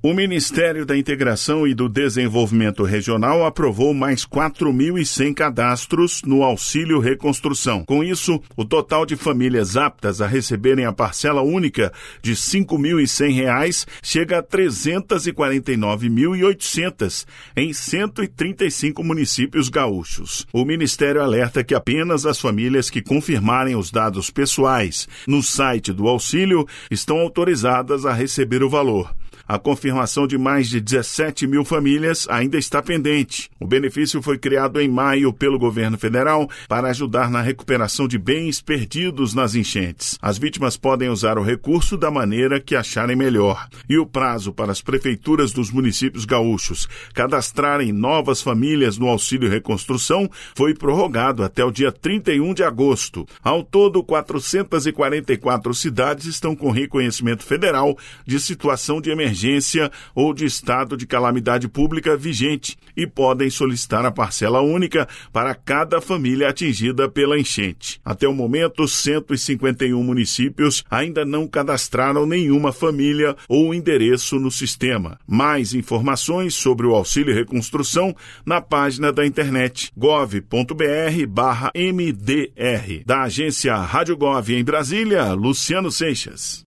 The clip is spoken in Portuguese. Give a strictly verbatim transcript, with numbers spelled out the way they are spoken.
O Ministério da Integração e do Desenvolvimento Regional aprovou mais quatro mil e cem cadastros no Auxílio Reconstrução. Com isso, o total de famílias aptas a receberem a parcela única de cinco mil e cem reais chega a trezentos e quarenta e nove mil e oitocentos em cento e trinta e cinco municípios gaúchos. O Ministério alerta que apenas as famílias que confirmarem os dados pessoais no site do auxílio estão autorizadas a receber o valor. A confirmação de mais de dezessete mil famílias ainda está pendente. O benefício foi criado em maio pelo governo federal para ajudar na recuperação de bens perdidos nas enchentes. As vítimas podem usar o recurso da maneira que acharem melhor. E o prazo para as prefeituras dos municípios gaúchos cadastrarem novas famílias no Auxílio Reconstrução foi prorrogado até o dia trinta e um de agosto. Ao todo, quatrocentas e quarenta e quatro cidades estão com reconhecimento federal de situação de emergência emergência ou de estado de calamidade pública vigente e podem solicitar a parcela única para cada família atingida pela enchente. Até o momento, cento e cinquenta e um municípios ainda não cadastraram nenhuma família ou endereço no sistema. Mais informações sobre o Auxílio Reconstrução na página da internet gov ponto br barra M D R. Da agência Rádio Gov em Brasília, Luciano Seixas.